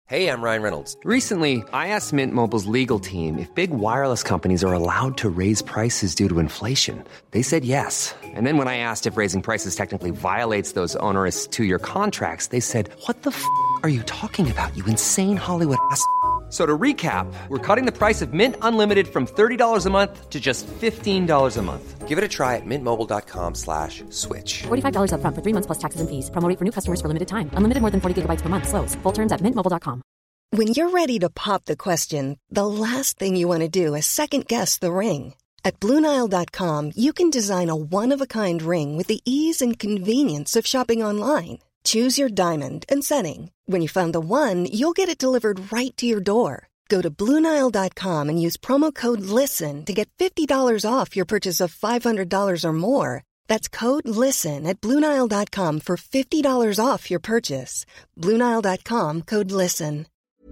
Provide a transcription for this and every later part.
Hey, I'm Ryan Reynolds. Recently, I asked Mint Mobile's legal team if big wireless companies are allowed to raise prices due to inflation. They said yes. And then when I asked if raising prices technically violates those onerous two-year contracts, they said, "What the f*** are you talking about, you insane Hollywood ass?" So to recap, we're cutting the price of Mint Unlimited from $30 a month to just $15 a month. Give it a try at mintmobile.com/switch. $45 up front for 3 months plus taxes and fees. Promo rate for new customers for limited time. Unlimited more than 40 gigabytes per month. Slows full terms at mintmobile.com. When you're ready to pop the question, the last thing you want to do is second-guess the ring. At BlueNile.com, you can design a one-of-a-kind ring with the ease and convenience of shopping online. Choose your diamond and setting. When you find the one, you'll get it delivered right to your door. Go to BlueNile.com and use promo code LISTEN to get $50 off your purchase of $500 or more. That's code LISTEN at BlueNile.com for $50 off your purchase. BlueNile.com, code LISTEN.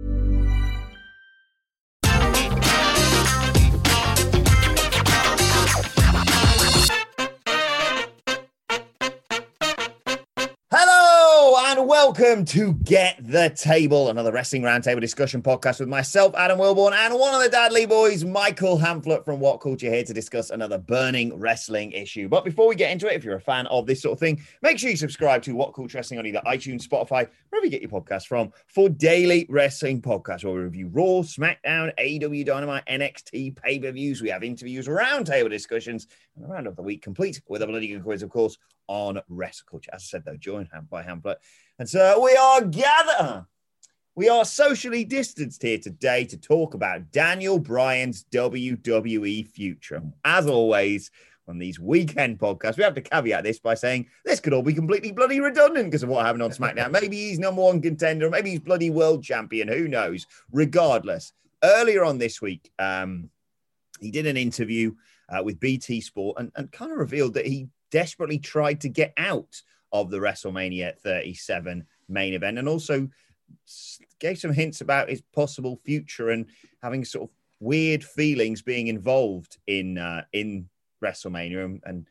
Hello and welcome to Get the Table, another wrestling roundtable discussion podcast with myself, Adam Wilborn, and one of the Dudley boys, Michael Hamflett from What Culture, here to discuss another burning wrestling issue. But before we get into it, if you're a fan of this sort of thing, make sure you subscribe to What Culture Wrestling on either iTunes, Spotify, wherever you get your podcasts from, for daily wrestling podcasts where we review Raw, SmackDown, AEW Dynamite, NXT, pay-per-views. We have interviews, roundtable discussions, and the round of the week complete with a bloody good quiz, of course, on Wrestle Culture. As I said, though, joined by Hamflett. And so we are gathered. We are socially distanced here today to talk about Daniel Bryan's WWE future. As always, on these weekend podcasts, we have to caveat this by saying this could all be completely bloody redundant because of what happened on SmackDown. Maybe he's number one contender, maybe he's bloody world champion. Who knows? Regardless, earlier on this week, he did an interview with BT Sport and kind of revealed that he desperately tried to get out of the WrestleMania 37 main event, and also gave some hints about his possible future and having sort of weird feelings being involved in WrestleMania and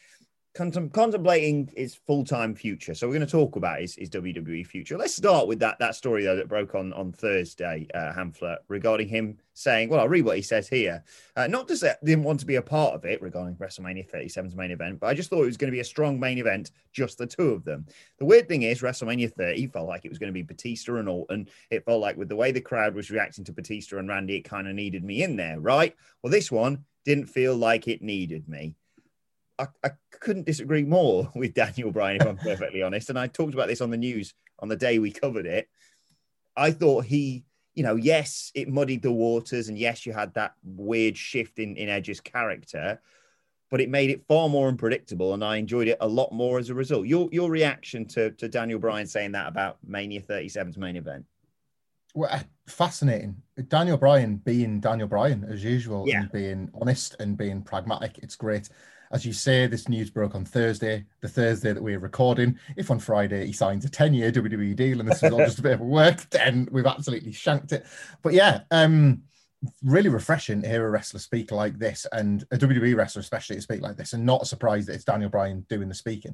contemplating his full-time future. So we're going to talk about his WWE future. Let's start with that story, though, that broke on Thursday, Hamflett, regarding him saying, well, I'll read what he says here. Not just that didn't want to be a part of it regarding WrestleMania 37's main event, but I just thought it was going to be a strong main event, just the two of them. The weird thing is WrestleMania 30 felt like it was going to be Batista and Orton. It felt like with the way the crowd was reacting to Batista and Randy, it kind of needed me in there, right? Well, this one didn't feel like it needed me. I couldn't disagree more with Daniel Bryan, if I'm perfectly honest. And I talked about this on the news on the day we covered it. I thought he, yes, it muddied the waters. And yes, you had that weird shift in Edge's character, but it made it far more unpredictable. And I enjoyed it a lot more as a result. Your reaction to Daniel Bryan saying that about Mania 37's main event? Well, fascinating. Daniel Bryan being Daniel Bryan as usual, yeah, and being honest and being pragmatic. It's great. As you say, this news broke on Thursday, the Thursday that we're recording. If on Friday he signs a 10-year WWE deal and this is all just a bit of work, then we've absolutely shanked it. But yeah, really refreshing to hear a wrestler speak like this, and a WWE wrestler especially to speak like this, and not surprised that it's Daniel Bryan doing the speaking.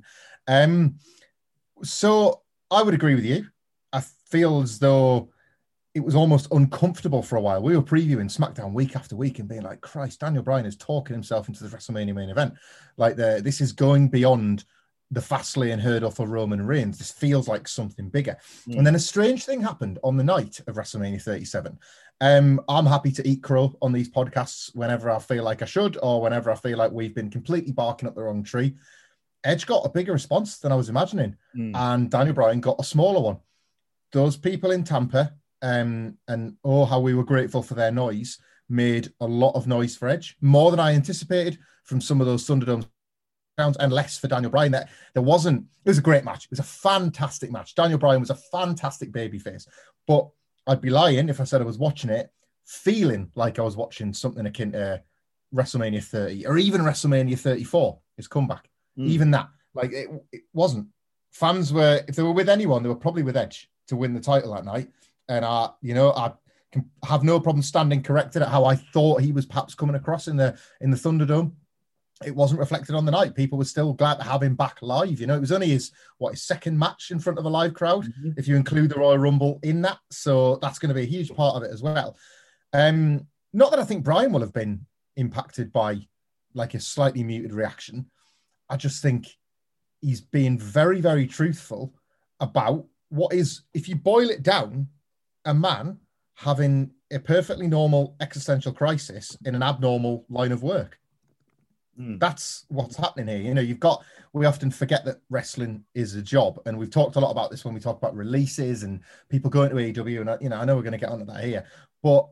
So I would agree with you. I feel as though it was almost uncomfortable for a while. We were previewing SmackDown week after week and being like, Christ, Daniel Bryan is talking himself into the WrestleMania main event. Like, this is going beyond the Fastlane hurdle for Roman Reigns. This feels like something bigger. And then a strange thing happened on the night of WrestleMania 37. I'm happy to eat crow on these podcasts whenever I feel like I should, or whenever I feel like we've been completely barking up the wrong tree. Edge got a bigger response than I was imagining, and Daniel Bryan got a smaller one. Those people in Tampa, and oh, how we were grateful for their noise, made a lot of noise for Edge, more than I anticipated from some of those Thunderdome rounds, and less for Daniel Bryan. It was a great match. It was a fantastic match. Daniel Bryan was a fantastic babyface, but I'd be lying if I said I was watching it feeling like I was watching something akin to WrestleMania 30 or even WrestleMania 34, his comeback. Even that, like, it wasn't. Fans were, if they were with anyone, they were probably with Edge to win the title that night. And I can have no problem standing corrected at how I thought he was perhaps coming across in the Thunderdome. it wasn't reflected on the night. People were still glad to have him back live. You know, it was only his second match in front of a live crowd, if you include the Royal Rumble in that. So that's going to be a huge part of it as well. Not that I think Bryan will have been impacted by like a slightly muted reaction. I just think he's being very, very truthful about what is, if you boil it down, a man having a perfectly normal existential crisis in an abnormal line of work. That's what's happening here. You know, we often forget that wrestling is a job. And we've talked a lot about this when we talk about releases and people going to AEW. And, you know, I know we're going to get onto that here, but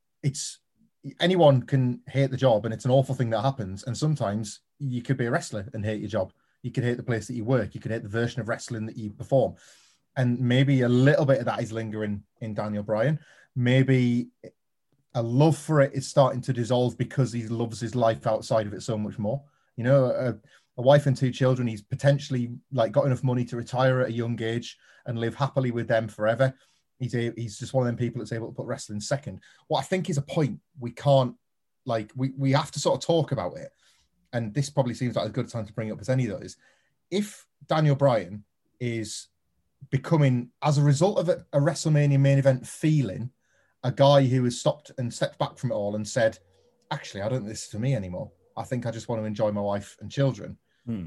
anyone can hate the job, and it's an awful thing that happens. And sometimes you could be a wrestler and hate your job. You could hate the place that you work. You could hate the version of wrestling that you perform. And maybe a little bit of that is lingering in Daniel Bryan. Maybe a love for it is starting to dissolve because he loves his life outside of it so much more. You know, a wife and 2 children. He's potentially like got enough money to retire at a young age and live happily with them forever. He's just one of them people that's able to put wrestling second. What I think is a point we can't, like, we have to sort of talk about it. And this probably seems like as good a time to bring it up as any of those. If Daniel Bryan is becoming, as a result of a WrestleMania main event feeling, a guy who has stopped and stepped back from it all and said, actually, I don't think this is for me anymore. I think I just want to enjoy my wife and children.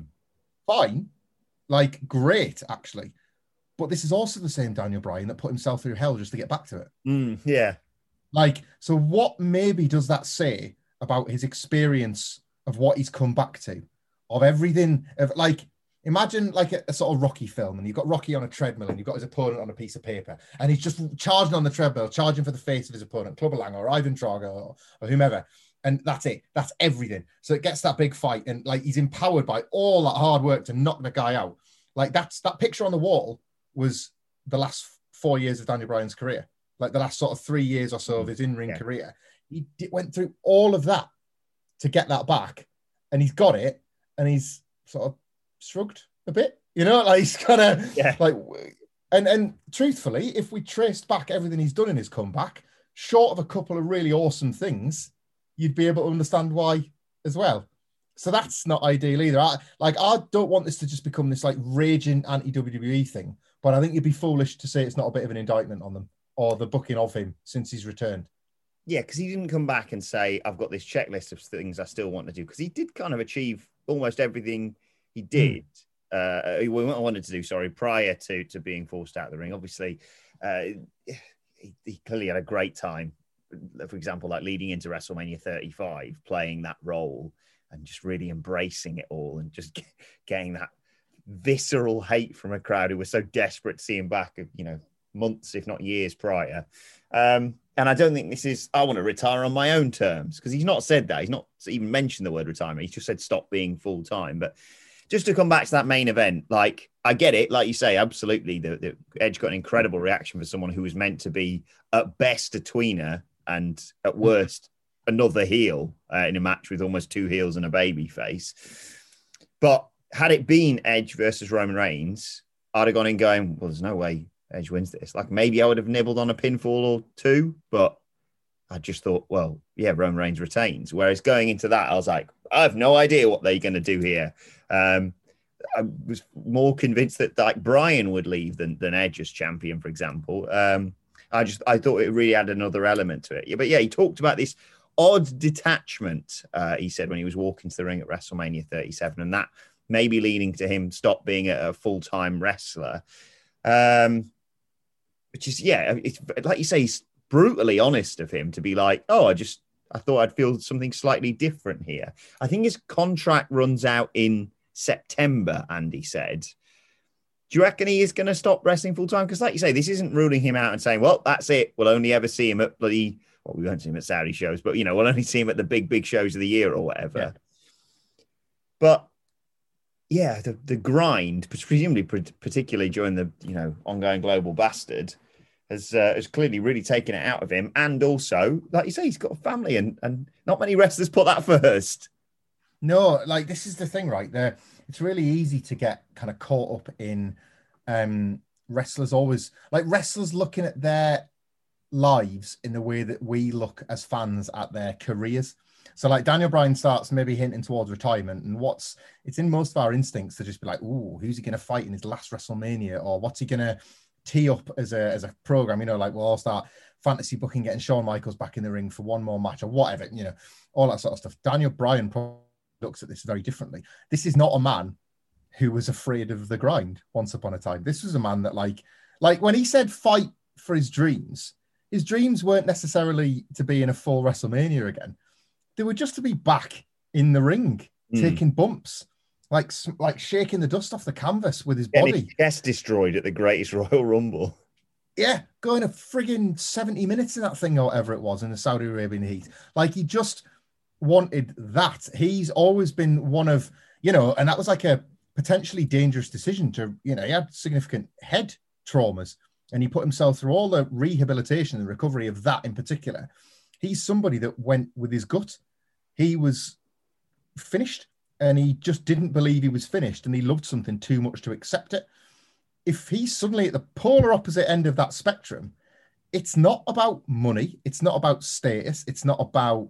Fine. Like, great, actually. But this is also the same Daniel Bryan that put himself through hell just to get back to it. Yeah. Like, so what maybe does that say about his experience of what he's come back to? Of everything, of like, imagine like a sort of Rocky film, and you've got Rocky on a treadmill and you've got his opponent on a piece of paper, and he's just charging on the treadmill, charging for the face of his opponent, Clubber Lang or Ivan Drago or whomever. And that's it. That's everything. So it gets that big fight, and like he's empowered by all that hard work to knock the guy out. Like that picture on the wall was the last 4 years of Daniel Bryan's career. Like the last sort of 3 years or so of his in-ring career. He went through all of that to get that back, and he's got it, and he's sort of shrugged a bit, you know, like he's kind of like, and truthfully, if we traced back everything he's done in his comeback, short of a couple of really awesome things, you'd be able to understand why as well. So that's not ideal either. I don't want this to just become this like raging anti-WWE thing, but I think you'd be foolish to say it's not a bit of an indictment on them or the booking of him since he's returned. Yeah, because he didn't come back and say, I've got this checklist of things I still want to do, because he did kind of achieve almost everything he did. He wanted to do, prior to being forced out of the ring. Obviously, he clearly had a great time. For example, like leading into WrestleMania 35, playing that role and just really embracing it all, and just getting that visceral hate from a crowd who was so desperate to see him back, you know, months, if not years prior. And I don't think this is, I want to retire on my own terms, because he's not said that. He's not even mentioned the word retirement. He's just said stop being full time. But just to come back to that main event, like, I get it. Like you say, absolutely. The Edge got an incredible reaction for someone who was meant to be at best a tweener and at worst another heel in a match with almost 2 heels and a baby face. But had it been Edge versus Roman Reigns, I'd have gone in going, well, there's no way Edge wins this. Like, maybe I would have nibbled on a pinfall or 2, but I just thought, well, yeah, Roman Reigns retains. Whereas going into that, I was like, I have no idea what they're going to do here. I was more convinced that like Bryan would leave than Edge as champion, for example. I thought it really had another element to it. Yeah, but yeah, he talked about this odd detachment, he said, when he was walking to the ring at WrestleMania 37, and that maybe leading to him stop being a full-time wrestler. Which is, yeah, it's like you say, he's brutally honest of him to be like, oh, I thought I'd feel something slightly different here. I think his contract runs out in September, Andy said. Do you reckon he is going to stop wrestling full time? Because like you say, this isn't ruling him out and saying, well, that's it. We'll only ever see him at we won't see him at Saudi shows, but, you know, we'll only see him at the big shows of the year or whatever. Yeah. But yeah, the grind, presumably particularly during the, you know, ongoing Global Bastard, has clearly really taken it out of him. And also, like you say, he's got a family, and not many wrestlers put that first. No, like, this is the thing, right? It's really easy to get kind of caught up in wrestlers looking at their lives in the way that we look as fans at their careers. So like Daniel Bryan starts maybe hinting towards retirement, and it's in most of our instincts to just be like, ooh, who's he going to fight in his last WrestleMania, or what's he going to tee up as a program? Like we'll all start fantasy booking, getting Shawn Michaels back in the ring for one more match or whatever, all that sort of stuff. Daniel Bryan probably looks at this very differently. This is not a man who was afraid of the grind once upon a time. This was a man that like when he said fight for his dreams weren't necessarily to be in a full WrestleMania again. They were just to be back in the ring, taking bumps, like shaking the dust off the canvas with his body. His chest destroyed at the Greatest Royal Rumble. Yeah, going a friggin' 70 minutes in that thing or whatever it was in the Saudi Arabian heat. Like he just wanted that. He's always been one of, and that was like a potentially dangerous decision to, he had significant head traumas and he put himself through all the rehabilitation and recovery of that in particular. He's somebody that went with his gut. He was finished and he just didn't believe he was finished and he loved something too much to accept it. If he's suddenly at the polar opposite end of that spectrum, it's not about money. It's not about status. It's not about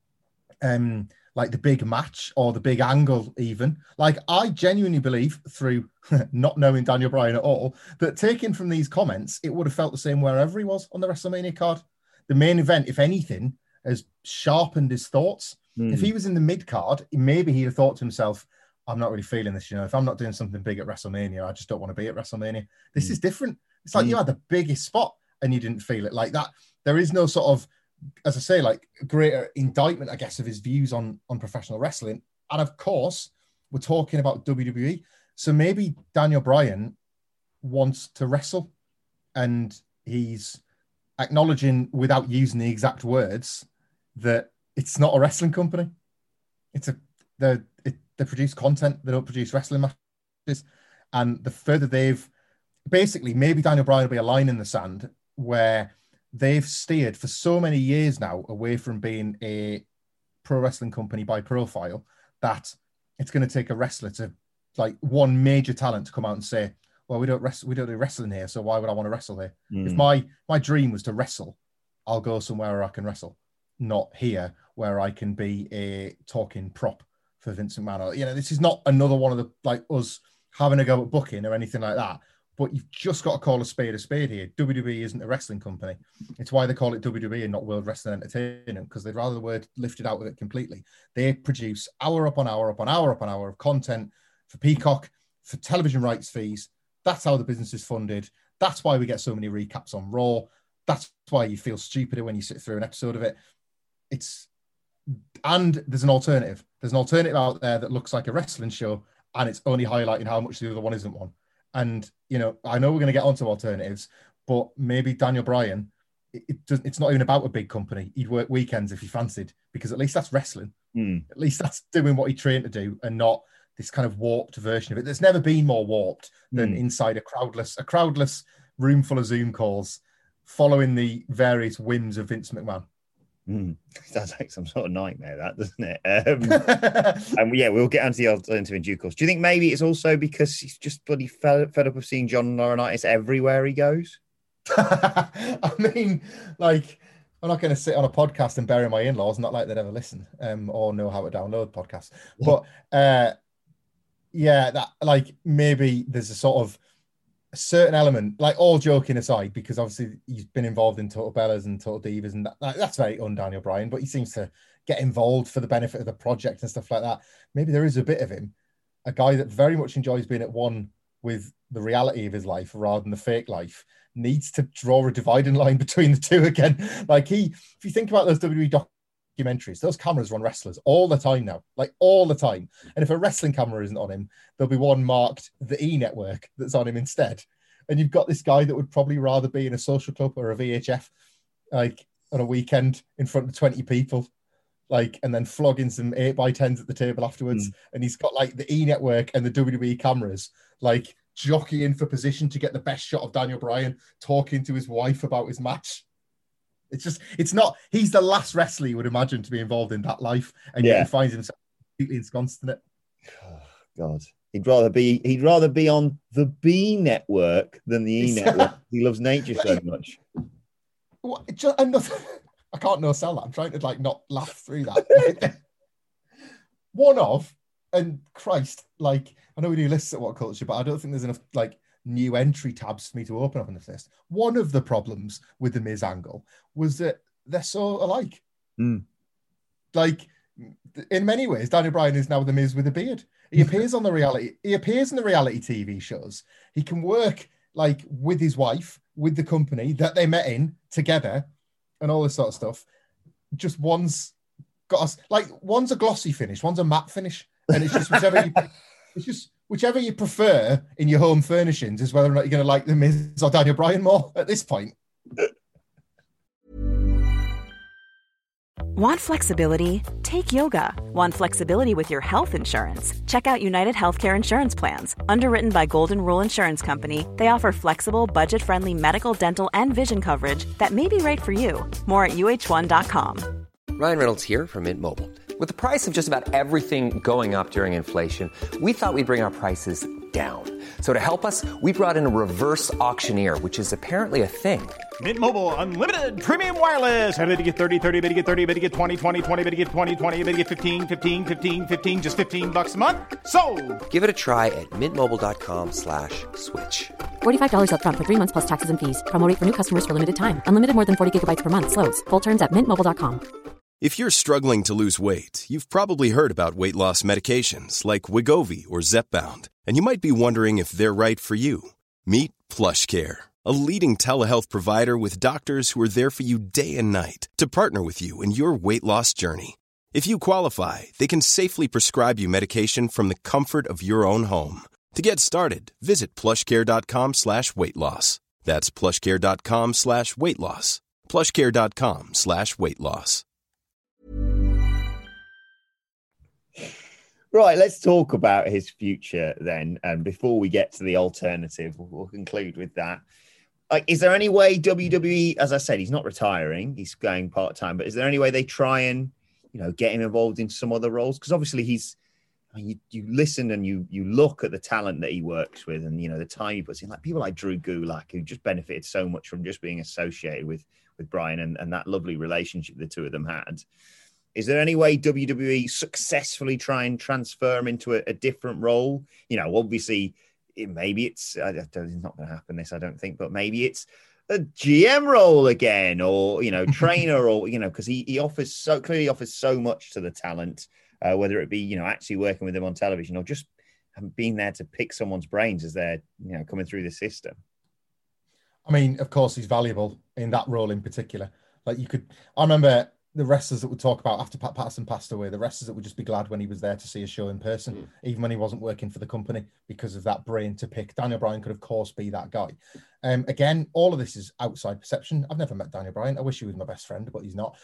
like the big match or the big angle even. Like I genuinely believe through not knowing Daniel Bryan at all, that taken from these comments, it would have felt the same wherever he was on the WrestleMania card. The main event, if anything, has sharpened his thoughts. If he was in the mid card, maybe he'd have thought to himself, I'm not really feeling this, if I'm not doing something big at WrestleMania, I just don't want to be at WrestleMania. This is different. It's like you had the biggest spot and you didn't feel it like that. There is no sort of, as I say, like greater indictment, I guess, of his views on professional wrestling. And of course, we're talking about WWE. So maybe Daniel Bryan wants to wrestle and he's acknowledging without using the exact words that it's not a wrestling company. They produce content. They don't produce wrestling matches. And the further basically, maybe Daniel Bryan will be a line in the sand where they've steered for so many years now away from being a pro wrestling company by profile that it's going to take a wrestler to like one major talent to come out and say, well, we don't do wrestling here, so why would I want to wrestle here? If my dream was to wrestle, I'll go somewhere where I can wrestle, not here where I can be a talking prop for Vince McMahon. This is not another one of the like us having a go at booking or anything like that. But you've just got to call a spade here. WWE isn't a wrestling company. It's why they call it WWE and not World Wrestling Entertainment, because they'd rather the word lifted out of it completely. They produce hour upon hour upon hour upon hour of content for Peacock, for television rights fees. That's how the business is funded. That's why we get so many recaps on Raw. That's why you feel stupider when you sit through an episode of it. And there's an alternative. There's an alternative out there that looks like a wrestling show, and it's only highlighting how much the other one isn't one. And, I know we're going to get onto alternatives, but maybe Daniel Bryan, it's not even about a big company. He'd work weekends if he fancied, because at least that's wrestling. At least that's doing what he trained to do and not this kind of warped version of it. There's never been more warped than inside a crowdless room full of Zoom calls following the various whims of Vince McMahon. Sounds like some sort of nightmare, that, doesn't it? And yeah, we'll get onto the alternative in due course. Do you think maybe it's also because he's just bloody fed up of seeing John Laurinaitis everywhere he goes? I mean, like, I'm not going to sit on a podcast and bury my in-laws, not like they'd ever listen or know how to download podcasts. But yeah, that like maybe there's a sort of a certain element, like all joking aside, because obviously he's been involved in Total Bellas and Total Divas, and that's very un-Daniel Bryan, but he seems to get involved for the benefit of the project and stuff like that. Maybe there is a bit of him, a guy that very much enjoys being at one with the reality of his life rather than the fake life, needs to draw a dividing line between the two again. Like if you think about those WWE documentaries, those cameras run wrestlers all the time now, like all the time. And if a wrestling camera isn't on him, there'll be one marked the E Network that's on him instead. And you've got this guy that would probably rather be in a social club or a VHF, like on a weekend in front of 20 people, like, and then flogging some 8x10s at the table afterwards. And he's got like the E Network and the WWE cameras, like jockeying for position to get the best shot of Daniel Bryan talking to his wife about his match. It's not, he's the last wrestler you would imagine to be involved in that life. And yet he finds himself completely ensconced in it. Oh, God. He'd rather be on the B Network than the E Network. He loves nature so much. I can't no sell that. I'm trying to like not laugh through that. One of, and Christ, like I know we do lists at What Culture, but I don't think there's enough like new entry tabs for me to open up on this list. One of the problems with the Miz angle was that they're so alike. Like in many ways, Daniel Bryan is now the Miz with a beard. He appears on the reality. He appears in the reality TV shows. He can work like with his wife, with the company that they met in together, and all this sort of stuff. Just one's got us like one's a glossy finish, one's a matte finish, and it's just whichever you prefer in your home furnishings is whether or not you're going to like the Miz or Daniel Bryan more at this point. Want flexibility? Take yoga. Want flexibility with your health insurance? Check out United Healthcare Insurance Plans. Underwritten by Golden Rule Insurance Company, they offer flexible, budget-friendly medical, dental, and vision coverage that may be right for you. More at uh1.com. Ryan Reynolds here from Mint Mobile. With the price of just about everything going up during inflation, we thought we'd bring our prices down. So to help us, we brought in a reverse auctioneer, which is apparently a thing. Mint Mobile Unlimited Premium Wireless. How to get 30, 30, bit to get 30, bit to get 20, 20, 20, bit to get 20, 20, bit to get 15, 15, 15, 15, just $15 a month? Sold! Give it a try at mintmobile.com/switch. $45 up front for 3 months plus taxes and fees. Promo rate for new customers for limited time. Unlimited more than 40 gigabytes per month. Slows full terms at mintmobile.com. If you're struggling to lose weight, you've probably heard about weight loss medications like Wegovy or Zepbound, and you might be wondering if they're right for you. Meet PlushCare, a leading telehealth provider with doctors who are there for you day and night to partner with you in your weight loss journey. If you qualify, they can safely prescribe you medication from the comfort of your own home. To get started, visit plushcare.com/weightloss. That's plushcare.com/weightloss. plushcare.com/weightloss. Right, let's talk about his future then. And before we get to the alternative, we'll conclude with that. Like, is there any way WWE, as I said, he's not retiring, he's going part-time, but is there any way they try and, get him involved in some other roles? Because obviously you listen and you look at the talent that he works with and, the time he puts in, like people like Drew Gulak, who just benefited so much from just being associated with Bryan and that lovely relationship the two of them had. Is there any way WWE successfully try and transfer him into a different role? Obviously, maybe it's not going to happen, I don't think, but maybe it's a GM role again or, trainer or, because he offers so much to the talent, whether it be, actually working with them on television or just being there to pick someone's brains as they're, coming through the system. I mean, of course, he's valuable in that role in particular. I remember the wrestlers that would talk about after Pat Patterson passed away, the wrestlers that would just be glad when he was there to see a show in person, even when he wasn't working for the company, because of that brain to pick. Daniel Bryan could, of course, be that guy. Again, all of this is outside perception. I've never met Daniel Bryan. I wish he was my best friend, but he's not.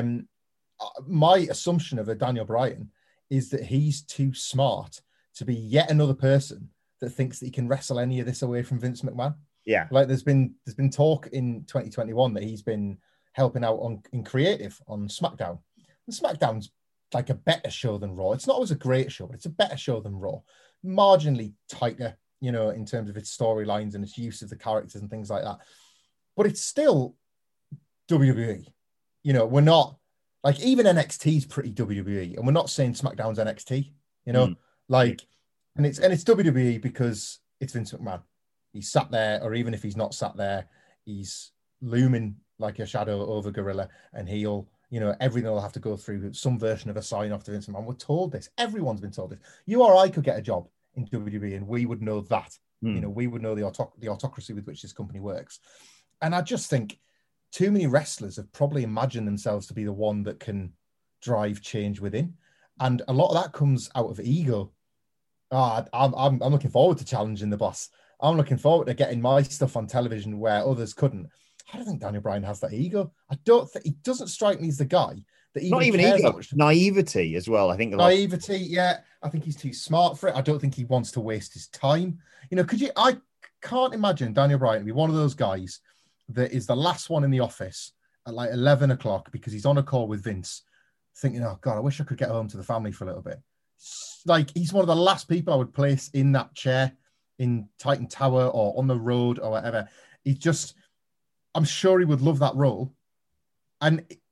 My assumption of a Daniel Bryan is that he's too smart to be yet another person that thinks that he can wrestle any of this away from Vince McMahon. Yeah. Like there's been talk in 2021 that he's been helping out in creative on SmackDown. And SmackDown's like a better show than Raw. It's not always a great show, but it's a better show than Raw. Marginally tighter, in terms of its storylines and its use of the characters and things like that. But it's still WWE. We're not like even NXT's pretty WWE, and we're not saying SmackDown's NXT. And it's WWE because it's Vince McMahon. He's sat there, or even if he's not sat there, he's looming like a shadow over Gorilla, and he'll, everything will have to go through some version of a sign off to Vince McMahon. We're told this. Everyone's been told this. You or I could get a job in WWE, and we would know that. We would know the autocracy with which this company works. And I just think too many wrestlers have probably imagined themselves to be the one that can drive change within, and a lot of that comes out of ego. I'm looking forward to challenging the boss. I'm looking forward to getting my stuff on television where others couldn't. I don't think Daniel Bryan has that ego. I don't think he doesn't strike me as the guy that even not even cares ego, that much. Naivety as well. I think naivety. Yeah, I think he's too smart for it. I don't think he wants to waste his time. I can't imagine Daniel Bryan to be one of those guys that is the last one in the office at like 11 o'clock because he's on a call with Vince, thinking, "Oh God, I wish I could get home to the family for a little bit." Like he's one of the last people I would place in that chair in Titan Tower or on the road or whatever. I'm sure he would love that role. And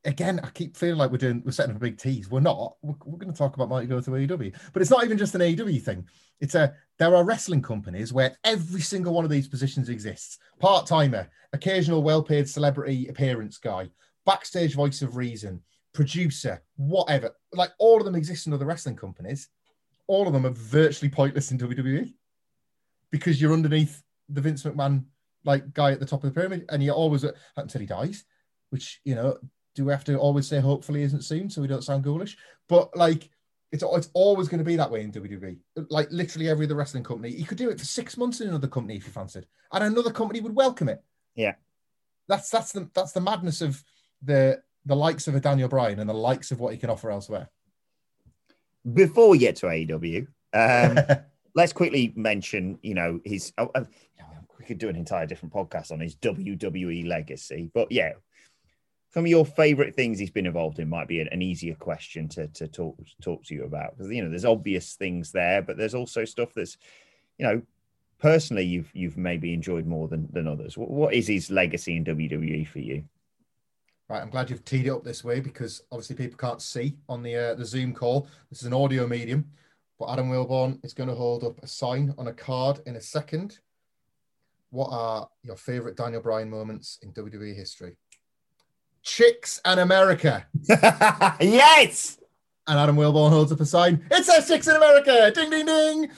again, I keep feeling like we're setting up a big tease. We're not. We're going to talk about Mighty go to AEW, but it's not even just an AEW thing. There are wrestling companies where every single one of these positions exists. Part-timer, occasional well-paid celebrity appearance guy, backstage voice of reason, producer, whatever. Like all of them exist in other wrestling companies. All of them are virtually pointless in WWE because you're underneath the Vince McMahon like guy at the top of the pyramid, and you're always until he dies, which, you know, do we have to always say hopefully isn't soon so we don't sound ghoulish? But like it's always going to be that way in WWE. Like literally every other wrestling company, you could do it for 6 months in another company if you fancied, and another company would welcome it. Yeah, that's the madness of the likes of a Daniel Bryan and the likes of what he can offer elsewhere. Before we get to AEW, let's quickly mention, you know, his. We could do an entire different podcast on his WWE legacy, but yeah, some of your favorite things he's been involved in might be an easier question to talk to you about, because, you know, there's obvious things there, but there's also stuff that's, you know, personally you've maybe enjoyed more than others. What is his legacy in WWE for you? Right, I'm glad you've teed it up this way, because obviously people can't see on the Zoom call. This is an audio medium, but Adam Wilborn is going to hold up a sign on a card in a second. What are your favorite Daniel Bryan moments in WWE history? Chicks and America. Yes! And Adam Wilborn holds up a sign. It says Chicks in America. Ding, ding, ding.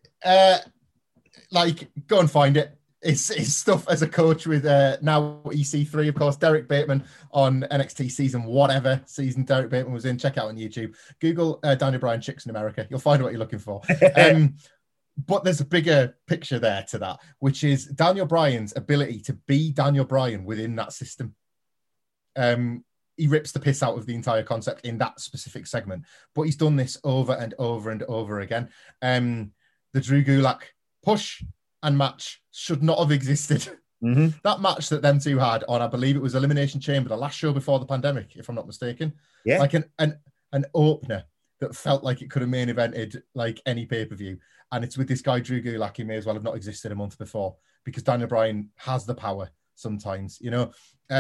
Like, go and find it. It's stuff as a coach with now EC3, of course, Derek Bateman on NXT season whatever season Derek Bateman was in. Check out on YouTube. Google Daniel Bryan Chicks in America. You'll find what you're looking for. But there's a bigger picture there to that, which is Daniel Bryan's ability to be Daniel Bryan within that system. He rips the piss out of the entire concept in that specific segment, but he's done this over and over and over again. The Drew Gulak push and match should not have existed. Mm-hmm. That match that them two had on, I believe it was Elimination Chamber, the last show before the pandemic, if I'm not mistaken. Yeah. Like an opener that felt like it could have main evented like any pay-per-view. And it's with this guy, Drew Gulak, who may as well have not existed a month before, because Daniel Bryan has the power sometimes, you know,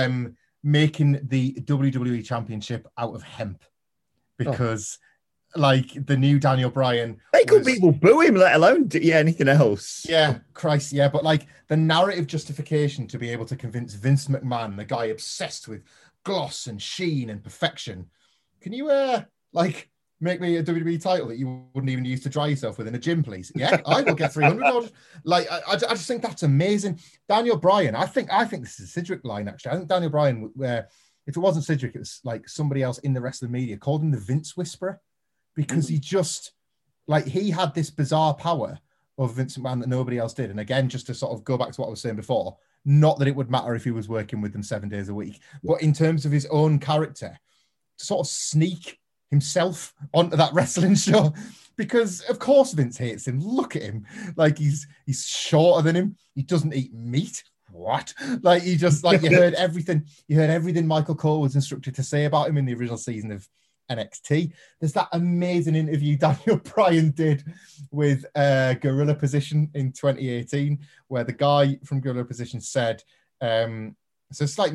making the WWE Championship out of hemp, because like the new Daniel Bryan, they could people boo him, let alone anything else. Yeah, Christ, yeah. But like the narrative justification to be able to convince Vince McMahon, the guy obsessed with gloss and sheen and perfection, can you like make me a WWE title that you wouldn't even use to dry yourself with in a gym, please? Yeah, I will get 300. Like I just think that's amazing. Daniel Bryan, I think this is a Sidgwick line actually. I think Daniel Bryan, if it wasn't Sidgwick, it was like somebody else in the rest of the media called him the Vince Whisperer. Because he just, like, he had this bizarre power of Vince McMahon that nobody else did. And again, just to sort of go back to what I was saying before, not that it would matter if he was working with them 7 days a week, but in terms of his own character, to sort of sneak himself onto that wrestling show. Because, of course, Vince hates him. Look at him. Like, he's shorter than him. He doesn't eat meat. What? Like, he just, like, you heard everything Michael Cole was instructed to say about him in the original season of NXT. There's that amazing interview Daniel Bryan did with Gorilla Position in 2018, where the guy from Gorilla Position said, so it's like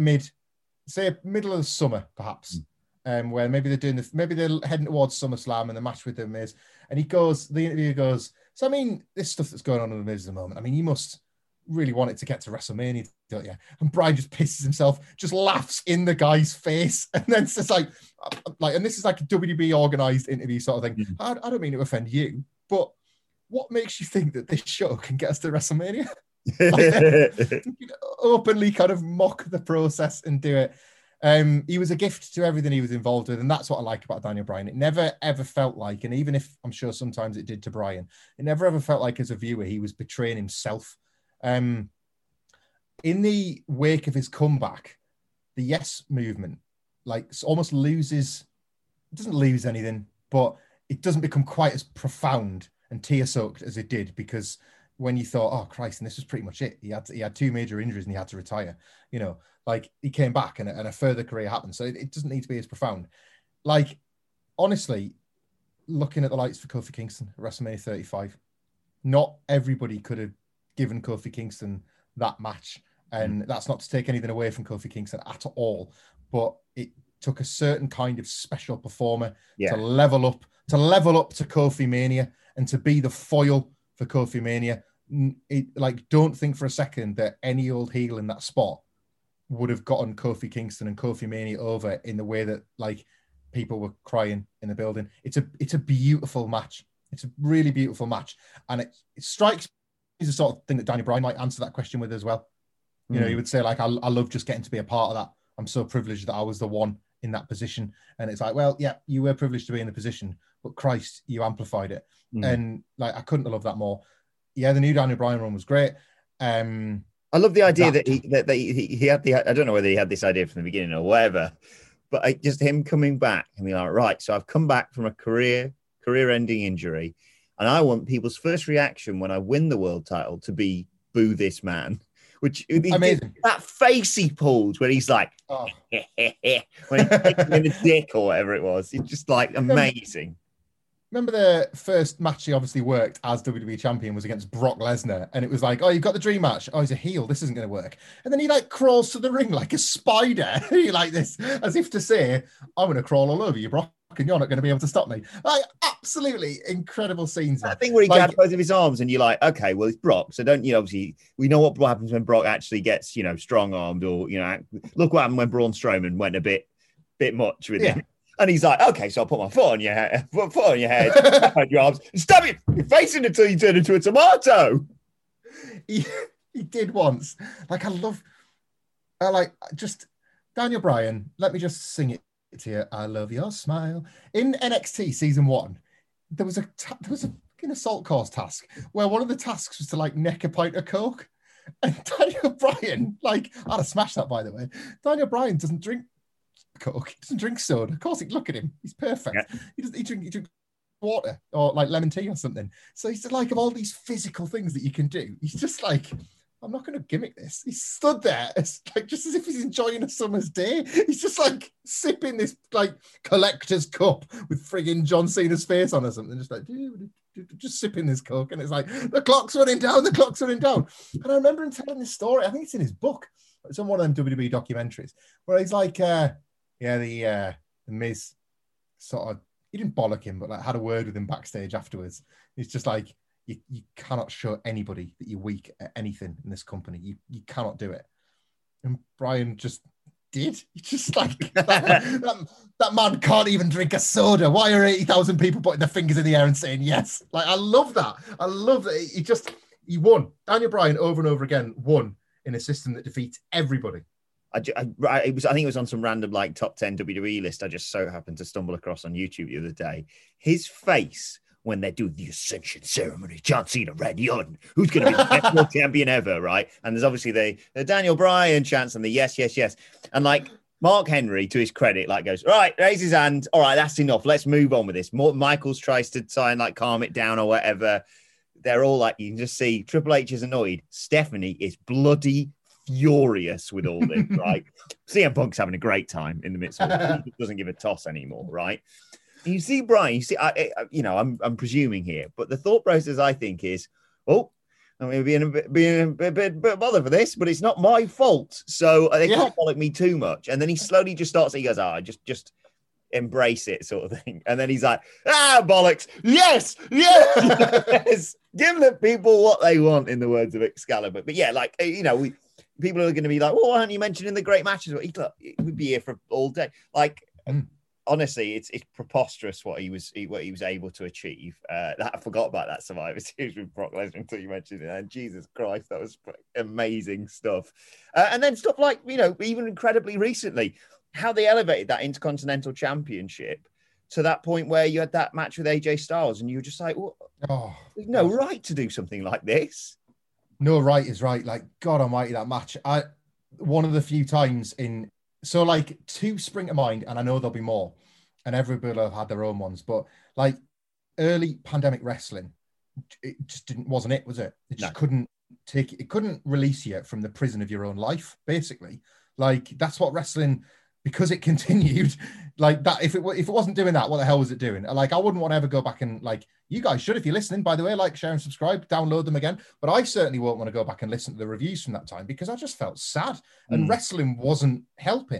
middle of the summer, perhaps, where maybe they're heading towards SummerSlam and the match with The Miz. And the interviewer goes, so I mean, this stuff that's going on in The Miz at the moment, I mean, you must really want it to get to WrestleMania, don't you? And Bryan just pisses himself, just laughs in the guy's face, and then says like, and this is like a WWE organized interview sort of thing. Mm-hmm. I don't mean to offend you, but what makes you think that this show can get us to WrestleMania? Openly kind of mock the process and do it. He was a gift to everything he was involved with, and that's what I like about Daniel Bryan. It never ever felt like, and even if I'm sure sometimes it did to Bryan, it never ever felt like as a viewer he was betraying himself. In the wake of his comeback, the Yes movement like almost doesn't lose anything, but it doesn't become quite as profound and tear-soaked as it did, because when you thought, oh Christ, and this was pretty much it, he had two major injuries and he had to retire, you know, like he came back and a further career happened, so it doesn't need to be as profound. Like, honestly, looking at the lights for Kofi Kingston at WrestleMania 35, not everybody could have given Kofi Kingston that match. And that's not to take anything away from Kofi Kingston at all, but it took a certain kind of special performer Yeah. to level up to Kofi Mania and to be the foil for Kofi Mania. Don't think for a second that any old heel in that spot would have gotten Kofi Kingston and Kofi Mania over in the way that like people were crying in the building. It's a beautiful match. It's a really beautiful match, and it strikes me as the sort of thing that Daniel Bryan might answer that question with as well. You know, he would say like, I love just getting to be a part of that. I'm so privileged that I was the one in that position. And it's like, well, yeah, you were privileged to be in the position, but Christ, you amplified it. And like, I couldn't have loved that more. Yeah, the new Daniel Bryan run was great. I love the idea that he had I don't know whether he had this idea from the beginning or whatever, but just him coming back and being like, right, so I've come back from a career-ending injury, and I want people's first reaction when I win the world title to be boo this man. Which amazing. That face he pulled when he's like, when he kicked him in the dick or whatever it was. It's just like amazing. Remember the first match he obviously worked as WWE champion was against Brock Lesnar, and it was like, oh, you've got the dream match. Oh, he's a heel. This isn't going to work. And then he like crawls to the ring like a spider. He like this, as if to say, I'm going to crawl all over you, Brock, and you're not going to be able to stop me. Like absolutely incredible scenes. I think where he grabbed both of his arms and you're like, okay, well, it's Brock. So don't, obviously we know what happens when Brock actually gets, strong armed, or, look what happened when Braun Strowman went a bit much with him. And he's like, okay, so I'll put my foot on your head, your arms, and stab your face in until you turn into a tomato. He did once. Like, I love, just Daniel Bryan. Let me just sing it to you. I love your smile. In NXT season 1, there was a fucking assault course task where one of the tasks was to like neck a pint of Coke. And Daniel Bryan, like, I'd have smashed that, by the way. Daniel Bryan doesn't drink Coke. He doesn't drink soda. Of course, look at him. He's perfect. Yeah. He drinks water or like lemon tea or something. So he's like, of all these physical things that you can do, he's just like, I'm not going to gimmick this. He stood there just as if he's enjoying a summer's day. He's just like sipping this like collector's cup with frigging John Cena's face on or something. Just like, just sipping this Coke. And it's like, the clock's running down. And I remember him telling this story. I think it's in his book. It's on one of them WWE documentaries where he's like, the Miz sort of, he didn't bollock him, but like had a word with him backstage afterwards. He's just like, you cannot show anybody that you're weak at anything in this company. You cannot do it. And Bryan just did. He just like, that man can't even drink a soda. Why are 80,000 people putting their fingers in the air and saying yes? Like, I love that. I love that. He won. Daniel Bryan over and over again won in a system that defeats everybody. I think it was on some random like top 10 WWE list I just so happened to stumble across on YouTube the other day. His face when they do the Ascension ceremony, John Cena, Randy Orton, who's going to be the best world champion ever, right? And there's obviously the Daniel Bryan chants and the yes. And like Mark Henry, to his credit, like goes, all right, raise his hand. All right, that's enough. Let's move on with this. Michaels tries to try and like calm it down or whatever. They're all like, you can just see Triple H is annoyed. Stephanie is bloody furious with all this, right? CM Punk's having a great time in the midst of it. He doesn't give a toss anymore, right? And you see Bryan, I'm presuming here, but the thought process I think is, I'm going to be a bit bothered for this, but it's not my fault, so they can't bollock me too much. And then he slowly just starts, he goes, just embrace it sort of thing. And then he's like, bollocks, yes, give the people what they want, in the words of Excalibur. But yeah, like, people are going to be like, well, why aren't you mentioning the great matches? We'd be here for all day. Like, honestly, it's preposterous what he was able to achieve. I forgot about that Survivor Series with Brock Lesnar until you mentioned it. And Jesus Christ, that was amazing stuff. And then stuff like, even incredibly recently, how they elevated that Intercontinental Championship to that point where you had that match with AJ Styles, and you were just like, there's no right to do something like this. No right is right. Like, God almighty, that match. One of the few times so like two spring to mind, and I know there'll be more, and everybody will have had their own ones, but like early pandemic wrestling, it just wasn't it, was it? It just couldn't take it. It couldn't release you from the prison of your own life, basically. Like, that's what wrestling, because it continued like that. If it wasn't doing that, what the hell was it doing? Like, I wouldn't want to ever go back and, like, you guys should, if you're listening, by the way, like, share and subscribe, download them again. But I certainly won't want to go back and listen to the reviews from that time, because I just felt sad and wrestling wasn't helping.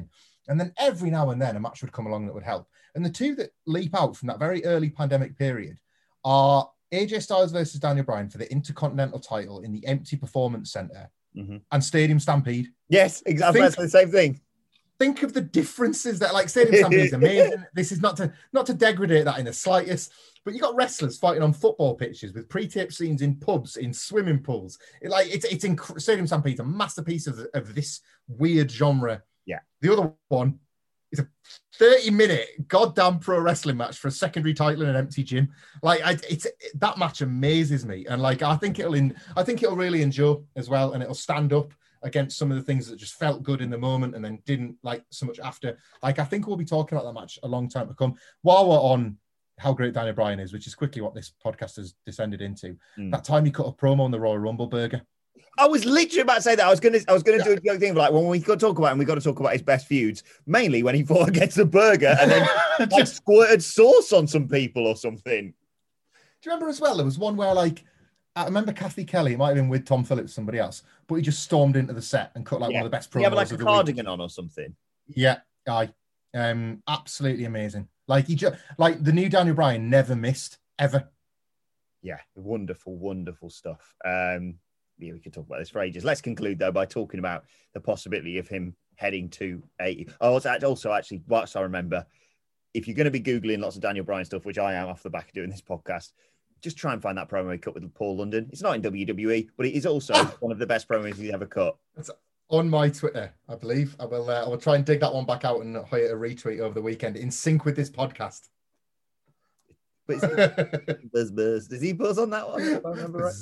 And then every now and then a match would come along that would help. And the two that leap out from that very early pandemic period are AJ Styles versus Daniel Bryan for the Intercontinental title in the Empty Performance Center and Stadium Stampede. Yes, exactly. That's the same thing. Think of the differences that, like, Stadium Stampede is amazing. This is not to degrade that in the slightest, but you got wrestlers fighting on football pitches with pre-tape scenes in pubs, in swimming pools. Stadium Stampede's a masterpiece of this weird genre. Yeah. The other one is a 30-minute goddamn pro wrestling match for a secondary title in an empty gym. Like, that match amazes me, and like I think it'll really endure as well, and it'll stand up against some of the things that just felt good in the moment and then didn't like so much after. Like, I think we'll be talking about that match a long time to come. While we're on how great Daniel Bryan is, which is quickly what this podcast has descended into, that time he cut a promo on the Royal Rumble burger. I was literally about to say that. I was going to do a joke thing, like, when we got to talk about him, we got to talk about his best feuds, mainly when he fought against the burger and then like, squirted sauce on some people or something. Do you remember as well? There was one where, like, I remember Kathy Kelly, it might have been with Tom Phillips, somebody else, but he just stormed into the set and cut like one of the best promos. He had like of a the cardigan week. on or something. Yeah, absolutely amazing. Like, like the new Daniel Bryan never missed ever. Yeah, wonderful, wonderful stuff. Yeah, we could talk about this for ages. Let's conclude though by talking about the possibility of him heading to a. Also, actually, whilst I remember, if you're going to be googling lots of Daniel Bryan stuff, which I am off the back of doing this podcast, just try and find that promo he cut with Paul London. It's not in WWE, but it is also one of the best promos he's ever cut. It's on my Twitter, I believe. I will try and dig that one back out and hire a retweet over the weekend in sync with this podcast. But buzz. Does he buzz on that one? If I remember right.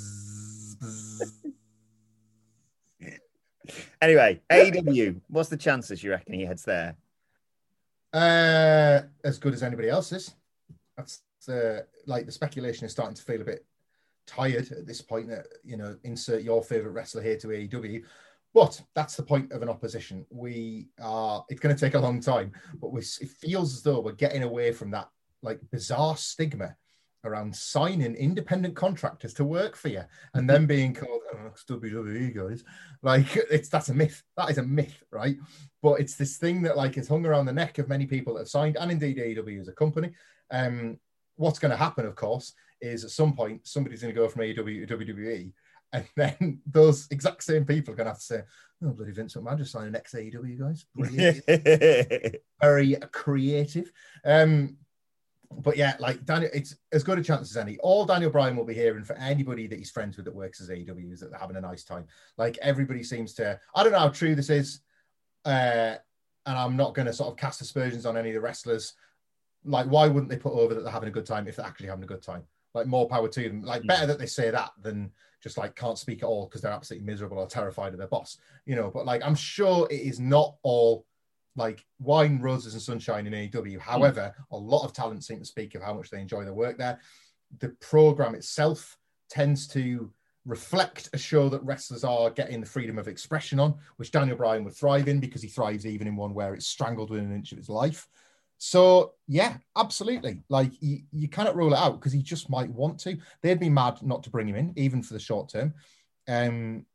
Anyway, AEW. What's the chances you reckon he heads there? As good as anybody else's. That's like the speculation is starting to feel a bit tired at this point. That, you know, insert your favorite wrestler here to AEW. But that's the point of an opposition. It's going to take a long time, but it feels as though we're getting away from that like bizarre stigma around signing independent contractors to work for you and then being called WWE guys. Like, that's a myth. That is a myth, right? But it's this thing that like is hung around the neck of many people that have signed, and indeed AEW as a company. What's going to happen, of course, is at some point somebody's going to go from AEW to WWE, and then those exact same people are going to have to say, "Oh, bloody Vince McMahon just signed an ex-AEW guys." Brilliant. Very creative. But yeah, like Daniel, it's as good a chance as any. All Daniel Bryan will be hearing for anybody that he's friends with that works as AEW is that they're having a nice time. Like, everybody seems to, I don't know how true this is, and I'm not going to sort of cast aspersions on any of the wrestlers. Like, why wouldn't they put over that they're having a good time if they're actually having a good time? Like, more power to them. Like, better that they say that than just like can't speak at all because they're absolutely miserable or terrified of their boss, you know. But like, I'm sure it is not all like wine, roses and sunshine in AEW. However, a lot of talent seem to speak of how much they enjoy their work there. The program itself tends to reflect a show that wrestlers are getting the freedom of expression on, which Daniel Bryan would thrive in because he thrives even in one where it's strangled within an inch of his life. So yeah, absolutely. Like, you cannot rule it out because he just might want to. They'd be mad not to bring him in, even for the short term. In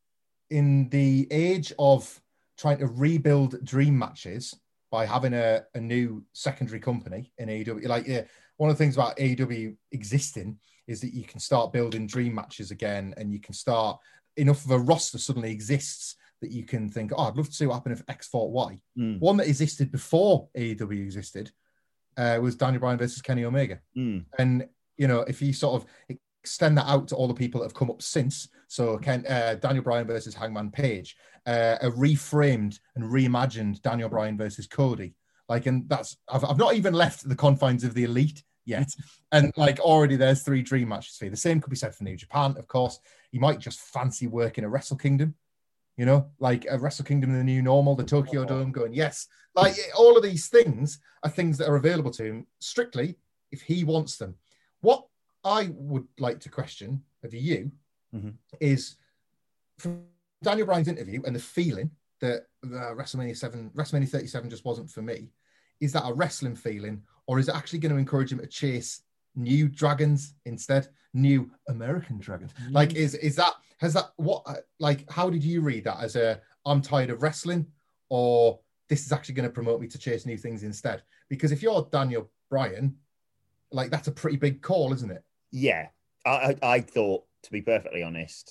the age of trying to rebuild dream matches by having a new secondary company in AEW. Like, yeah, one of the things about AEW existing is that you can start building dream matches again, and you can start, enough of a roster suddenly exists that you can think, oh, I'd love to see what happened if X fought Y. One that existed before AEW existed was Daniel Bryan versus Kenny Omega. And, you know, if you sort of extend that out to all the people that have come up since, so Daniel Bryan versus Hangman Page, a reframed and reimagined Daniel Bryan versus Cody. Like, and that's, I've not even left the confines of the Elite yet. And like, already there's 3 dream matches for you. The same could be said for New Japan, of course. You might just fancy working a Wrestle Kingdom, you know, like a Wrestle Kingdom in the new normal, the Tokyo Dome, going, yes. Like, all of these things are things that are available to him strictly if he wants them. What I would like to question of you is, from Daniel Bryan's interview and the feeling that WrestleMania 37 just wasn't for me, is that a wrestling feeling, or is it actually going to encourage him to chase new dragons instead, new American dragons? Like, how did you read that? As a, I'm tired of wrestling, or this is actually going to promote me to chase new things instead. Because if you're Daniel Bryan, like, that's a pretty big call, isn't it? Yeah. I thought, to be perfectly honest,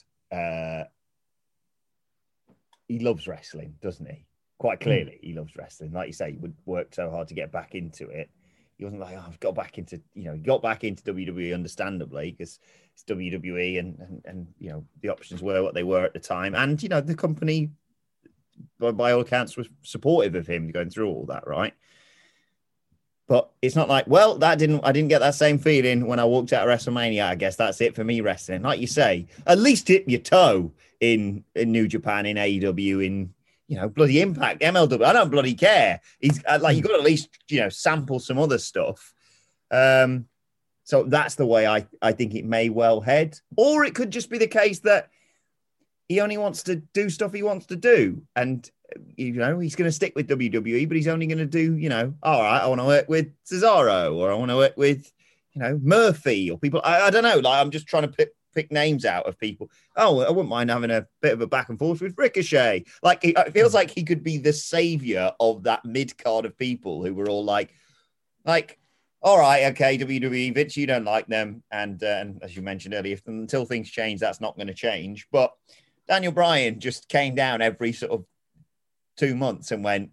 he loves wrestling, doesn't he? Quite clearly, he loves wrestling. Like you say, he would work so hard to get back into it. He wasn't like, I've got back into, he got back into WWE, understandably, because it's WWE and the options were what they were at the time. And, the company, by all accounts, was supportive of him going through all that, right? But it's not like, well, I didn't get that same feeling when I walked out of WrestleMania. I guess that's it for me, wrestling. Like you say, at least dip your toe in New Japan, in AEW, in, bloody Impact, MLW. I don't bloody care. He's like, you've got to at least, sample some other stuff. So that's the way I think it may well head. Or it could just be the case that he only wants to do stuff he wants to do. And, he's going to stick with WWE, but he's only going to do, all right, I want to work with Cesaro, or I want to work with, Murphy, or people. I don't know. Like, I'm just trying to pick names out of people. Oh, I wouldn't mind having a bit of a back and forth with Ricochet. Like, it feels like he could be the savior of that mid card of people who were all like, all right, okay, WWE, Vince, you don't like them. And as you mentioned earlier, until things change, that's not going to change. But Daniel Bryan just came down every sort of 2 months and went,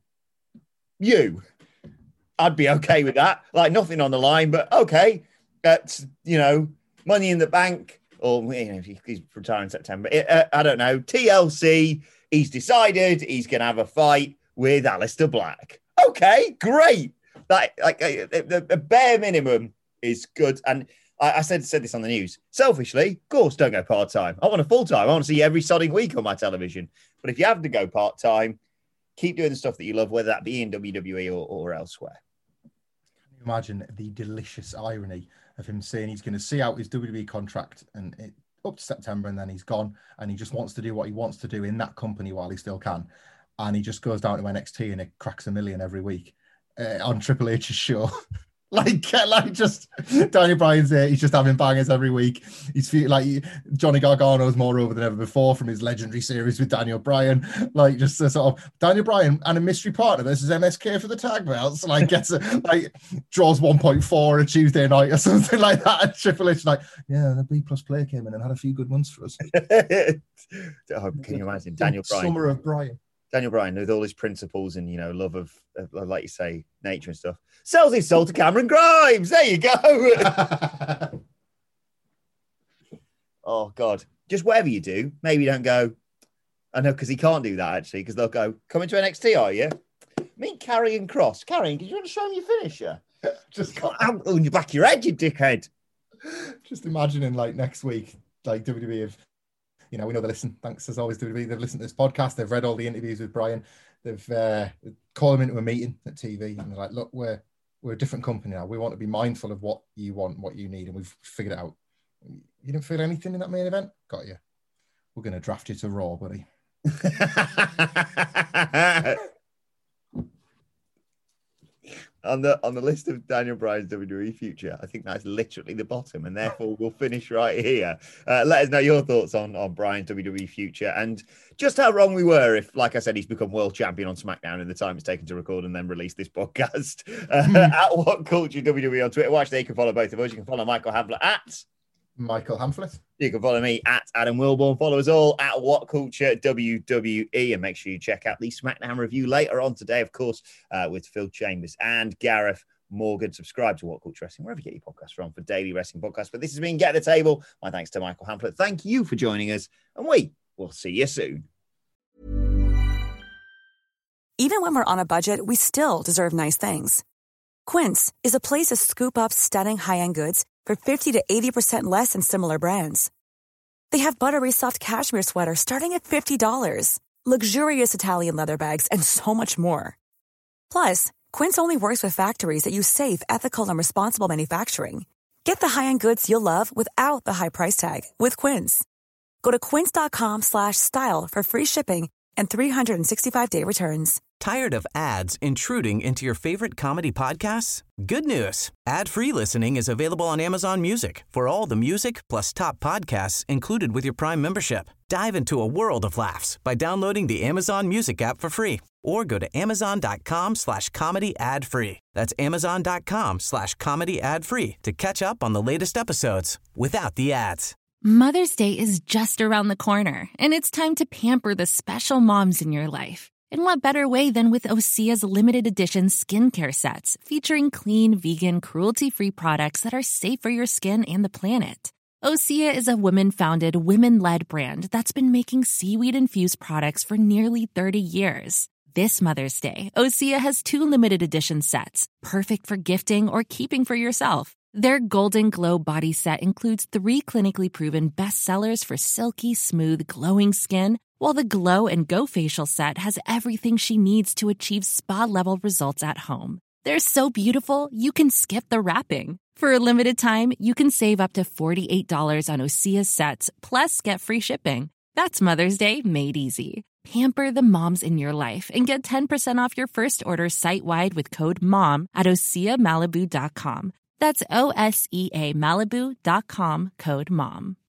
I'd be okay with that. Like, nothing on the line, but okay. That's, Money in the Bank, or he's retiring in September. I don't know. TLC, he's decided he's going to have a fight with Aleister Black. Okay, great. The bare minimum is good. And I said this on the news. Selfishly, of course, don't go part-time. I want a full-time. I want to see you every sodding week on my television. But if you have to go part-time, keep doing the stuff that you love, whether that be in WWE or elsewhere. Can you imagine the delicious irony of him saying he's going to see out his WWE contract up to September, and then he's gone, and he just wants to do what he wants to do in that company while he still can. And he just goes down to NXT and it cracks $1 million every week on Triple H's show. Like just Daniel Bryan's there. He's just having bangers every week. He's like Johnny Gargano's more over than ever before from his legendary series with Daniel Bryan. Like, just a sort of Daniel Bryan and a mystery partner versus MSK for the tag belts. Like, draws 1.4 on a Tuesday night or something like that. And Triple H like, yeah, the B+ Play came in and had a few good months for us. Can you imagine Daniel Bryan? Summer of Bryan. Daniel Bryan, with all his principles and, love of, like you say, nature and stuff, sells his soul to Cameron Grimes. There you go. Oh, God. Just whatever you do, maybe don't go, I know, because he can't do that, actually, because they'll go, coming to NXT, are you? Meet Karrion Kross. Karrion, did you want to show him your finisher? Just got out on your back of your head, you dickhead. Just imagining, like, next week, like, WWE have, we know they listen. Thanks, as always, WWE. They've listened to this podcast. They've read all the interviews with Bryan. They've called him into a meeting at TV, and they're like, look, we're a different company now. We want to be mindful of what you want, what you need, and we've figured it out. You didn't feel anything in that main event? Got you. We're going to draft you to Raw, buddy. On the list of Daniel Bryan's WWE future, I think that's literally the bottom, and therefore we'll finish right here. Let us know your thoughts on Bryan's WWE future and just how wrong we were if, like I said, he's become world champion on SmackDown in the time it's taken to record and then release this podcast. At What Culture WWE on Twitter. Watch there, you can follow both of us. You can follow Michael Hamflett at Michael Hamflett. You can follow me at Adam Wilborn. Follow us all at What Culture WWE, and make sure you check out the SmackDown review later on today, of course, with Phil Chambers and Gareth Morgan. Subscribe to What Culture Wrestling wherever you get your podcasts from for daily wrestling podcasts. But this has been Get the Table. My thanks to Michael Hamflett. Thank you for joining us, and we will see you soon. Even when we're on a budget, we still deserve nice things. Quince is a place to scoop up stunning high-end goods for 50 to 80% less than similar brands. They have buttery soft cashmere sweaters starting at $50, luxurious Italian leather bags, and so much more. Plus, Quince only works with factories that use safe, ethical, and responsible manufacturing. Get the high-end goods you'll love without the high price tag with Quince. Go to quince.com/style for free shipping and 365-day returns. Tired of ads intruding into your favorite comedy podcasts? Good news. Ad-free listening is available on Amazon Music for all the music plus top podcasts included with your Prime membership. Dive into a world of laughs by downloading the Amazon Music app for free or go to amazon.com/comedy ad free. That's amazon.com/comedy ad free to catch up on the latest episodes without the ads. Mother's Day is just around the corner, and it's time to pamper the special moms in your life. And what better way than with Osea's limited edition skincare sets featuring clean, vegan, cruelty-free products that are safe for your skin and the planet. Osea is a women-founded, women-led brand that's been making seaweed-infused products for nearly 30 years. This Mother's Day, Osea has 2 limited edition sets, perfect for gifting or keeping for yourself. Their Golden Glow body set includes 3 clinically proven bestsellers for silky, smooth, glowing skin, while the Glow and Go facial set has everything she needs to achieve spa-level results at home. They're so beautiful, you can skip the wrapping. For a limited time, you can save up to $48 on Osea's sets, plus get free shipping. That's Mother's Day made easy. Pamper the moms in your life and get 10% off your first order site-wide with code MOM at OseaMalibu.com. That's OSEA Malibu.com, code MOM.